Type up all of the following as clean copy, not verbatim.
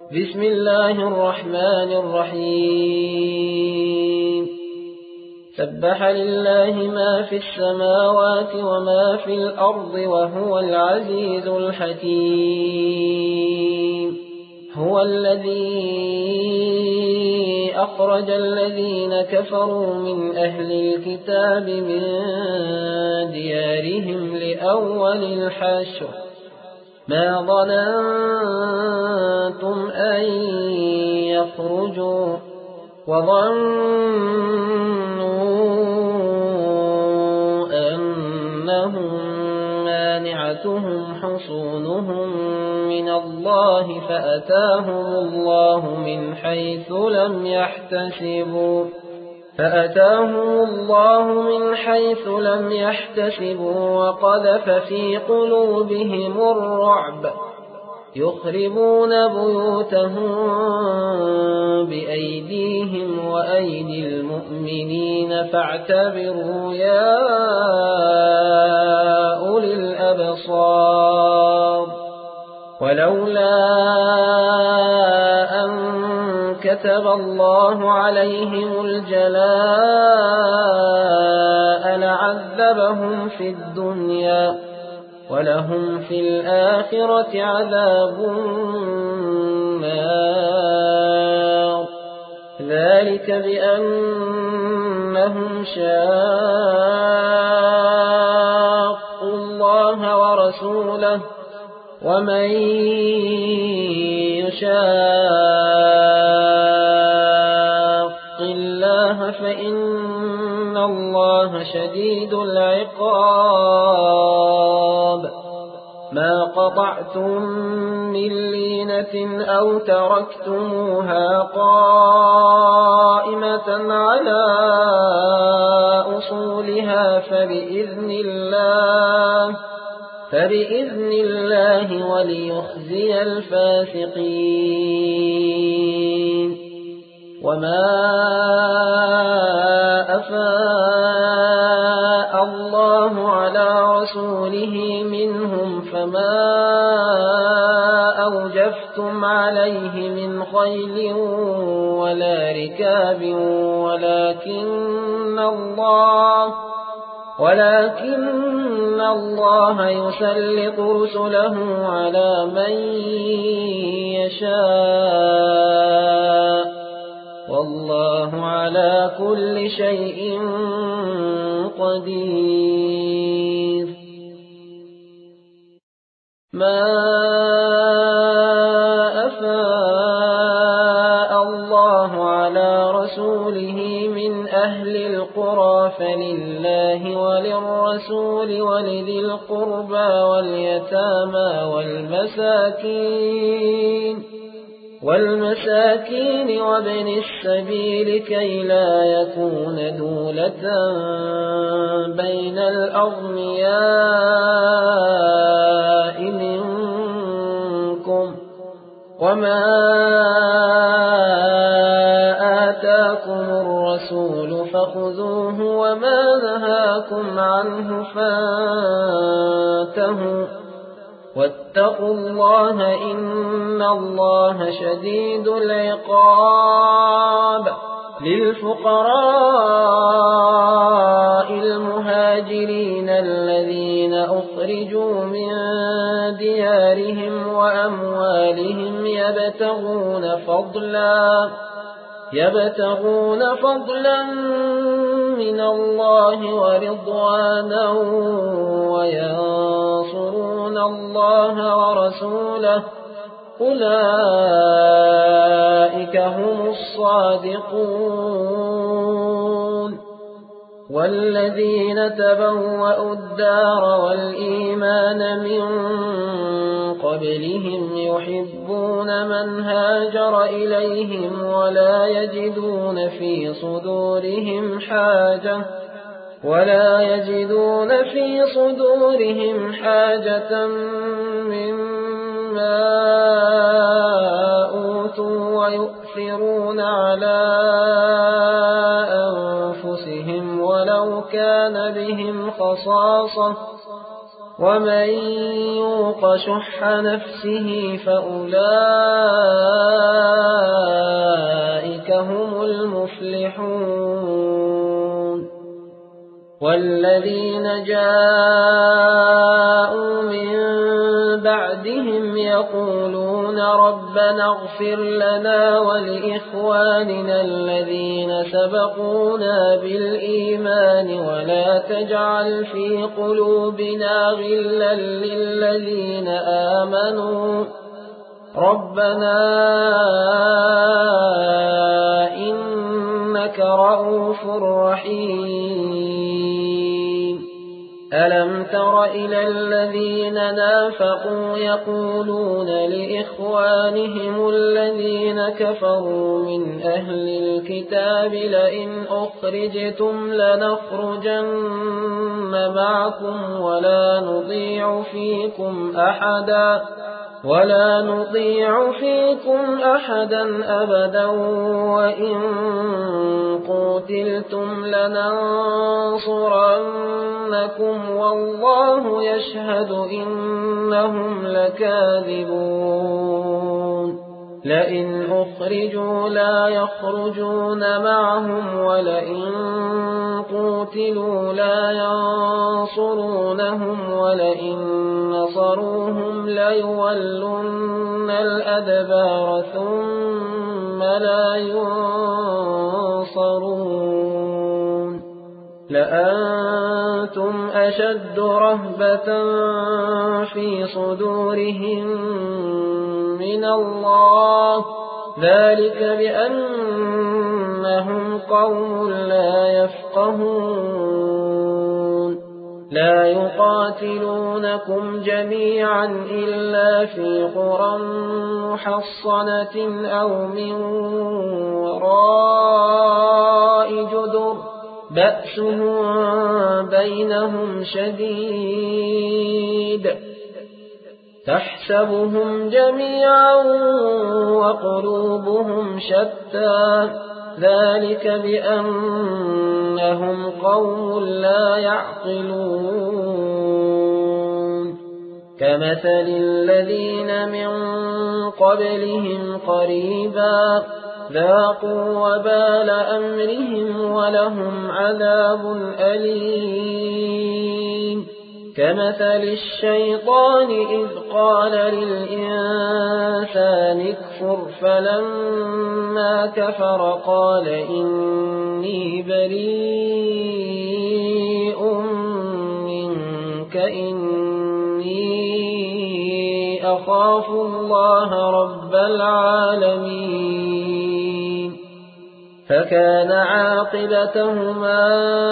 بسم الله الرحمن الرحيم سبح لله ما في السماوات وما في الأرض وهو العزيز الحكيم هو الذي أخرج الذين كفروا من أهل الكتاب من ديارهم لأول الحشر ما ظننتم أن يخرجوا وظنوا أنهم مانعتهم حصونهم من الله فأتاهم الله من حيث لم يحتسبوا وقذف في قلوبهم الرعب يخربون بيوتهم بأيديهم وأيدي المؤمنين فاعتبروا يا أولي الأبصار ولولا أن كتب الله عليهم الجلاء لعذبهم في الدنيا ولهم في الآخرة عذاب النار ذلك بأنهم شاقوا الله ورسوله ومن يشاق الله فإن الله شديد العقاب ما قطعتم من لينة أو تركتموها قائمة على أصولها فبإذن الله وليخزي الفاسقين وما أفاء الله على رسوله منهم فما أوجفتم عليه من خيل ولا ركاب ولكن الله يسلط رسله على من يشاء والله على كل شيء قدير ما أفاء الله على رسوله من أهل القرى فلله وللرسول ولذي القربى واليتامى والمساكين وابن السبيل كي لا يكون دولة بين الأغنياء منكم وما آتاكم الرسول فخذوه وما نهاكم عنه فانتهوا واتقوا الله إن الله شديد العقاب للفقراء المهاجرين الذين أخرجوا من ديارهم وأموالهم يبتغون فضلا من الله ورضوانا وينصرون الله ورسوله أولئك هم الصادقون والذين تبوأوا الدار والإيمان من قبلهم يحبون من هاجر إليهم ولا يجدون في صدورهم حاجة مما أوتوا ويؤثرون على أنفسهم ولو كان بهم خصاصة ومن يوق شح نفسه فأولئك والذين جاءوا من بعدهم يقولون ربنا اغفر لنا ولإخواننا الذين سبقونا بالإيمان ولا تجعل في قلوبنا غلا للذين آمنوا ربنا إنك رؤوف رحيم. ألم تر إلى الذين نافقوا يقولون لإخوانهم الذين كفروا من أهل الكتاب لئن أخرجتم لنخرجن معكم ولا نطيع فيكم أحدا أبدا وإن قتلتم لننصرنكم والله يشهد إنهم لكاذبون. لئن أخرجوا لا يخرجون معهم ولئن قتلوا لا ينصرونهم ولئن نصروهم ليولن الأدبار ثم لا ينصرون. لأنتم أشد رهبة في صدورهم من الله ذلك بأنهم قوم لا يفقهون. لا يقاتلونكم جميعا إلا في قرى محصنة أو من وراء جدر بأسهم بينهم شديد تحسبهم جميعا وقلوبهم شتى ذلك بأنهم قوم لا يعقلون. كمثل الذين من قبلهم قريبا ذاقوا وبال أمرهم ولهم عذاب أليم. كمثل الشيطان إذ قال للإنسان اكفر فلما كفر قال إني بريء منك إني أخاف الله رب العالمين. فكان عاقبتهما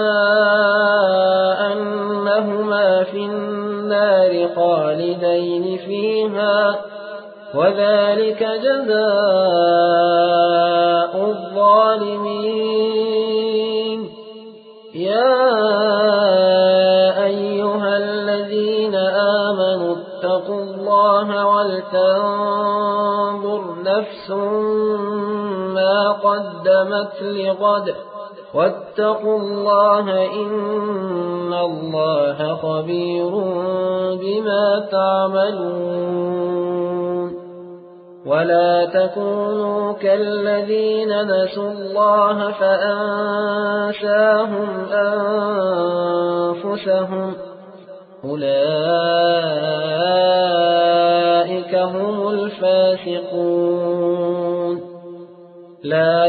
أنهما في النار خالدين فيها وذلك جزاء الظالمين. يا أيها الذين آمنوا اتقوا الله ولتنظر نفس ما قدمت لغد واتقوا الله إن الله خبير بما تعملون. ولا تكونوا كالذين نسوا الله فأنساهم أنفسهم أولئك هم الفاسقون. لا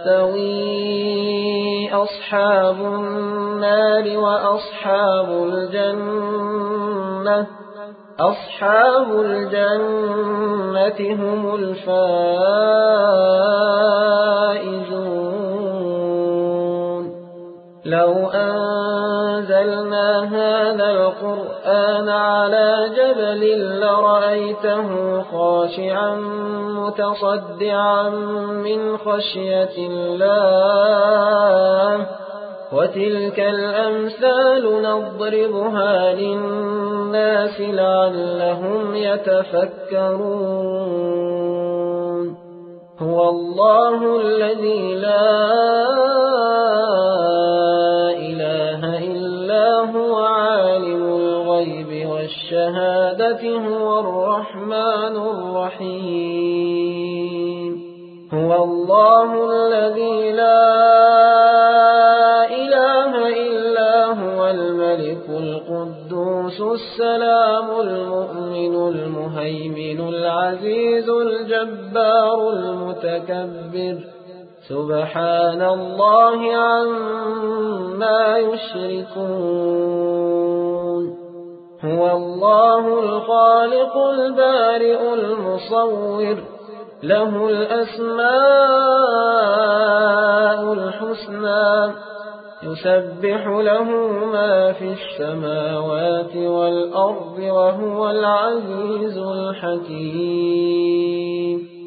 يستوي أصحاب النار وأصحاب الجنة أصحاب الجنة هم الفائزون. لو أنزلنا هذا القرآن على جبل لرأيته خاشعا متصدعا من خشية الله وتلك الأمثال نضربها للناس لعلهم يتفكرون. هو الله الذي لا إله إلا هو عالم الغيب والشهادة هو الرحمن الرحيم. هو الله الذي لا إله إلا هو السلام المؤمن المهيمن العزيز الجبار المتكبر سبحان الله عما يشركون هو الله الخالق البارئ المصور له الأسماء الحسنى يسبح له ما في السماوات والأرض وهو العزيز الحكيم